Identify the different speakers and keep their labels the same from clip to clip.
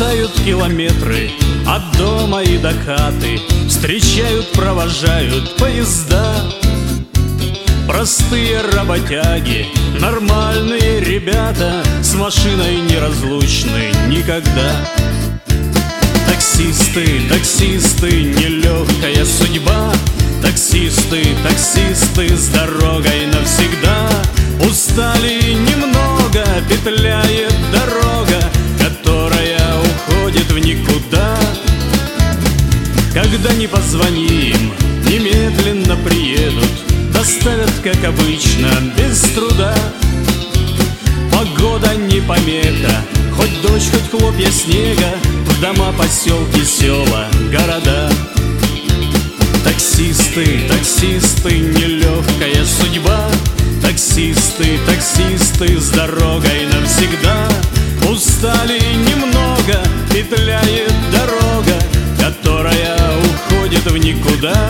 Speaker 1: Бросают километры от дома и до хаты, встречают, провожают поезда. Простые работяги, нормальные ребята, с машиной неразлучны никогда. Таксисты, таксисты, нелегкая судьба. Таксисты, таксисты, с дорогой навсегда. Устали немного, петляет дорога, которая уходит в никуда. Когда не позвони им, немедленно приедут, доставят, как обычно, без труда. Погода не помеха, хоть дождь, хоть хлопья снега, в дома, поселки, села, города. Таксисты, таксисты, нелегкая судьба. Таксисты, таксисты, с дорогой навсегда. Устали немного, петляет дорога, которая уходит в никуда.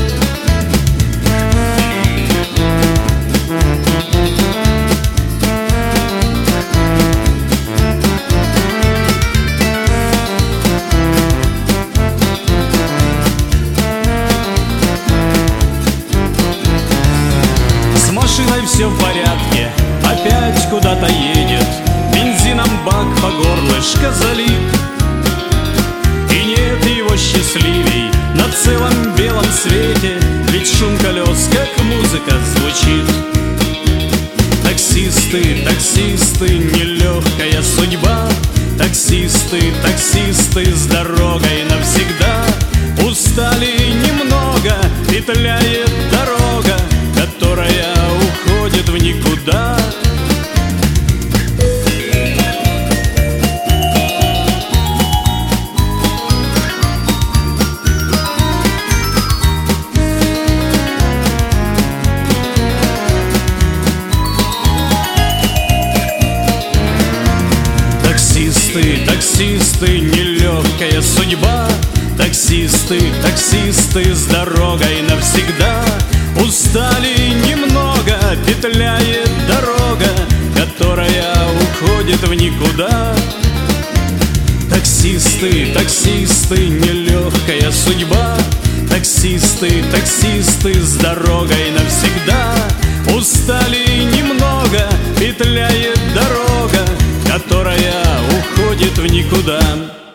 Speaker 1: С машиной все в порядке, опять куда-то едет, бензином бак по горлышко залит. И нет его счастливей на целом белом свете, ведь шум колес, как музыка, звучит. Таксисты, таксисты, нелегкая судьба. Таксисты, таксисты, с дорогой навсегда. Устали немного, петляет дорога, которая уходит в никуда. Таксисты, таксисты, нелегкая судьба. Таксисты, таксисты, с дорогой навсегда. Устали немного, петляет дорога, которая уходит в никуда. Таксисты, таксисты, нелегкая судьба. Таксисты, таксисты, с дорогой навсегда. Устали немного, петляет дорога, которая уходит в никуда.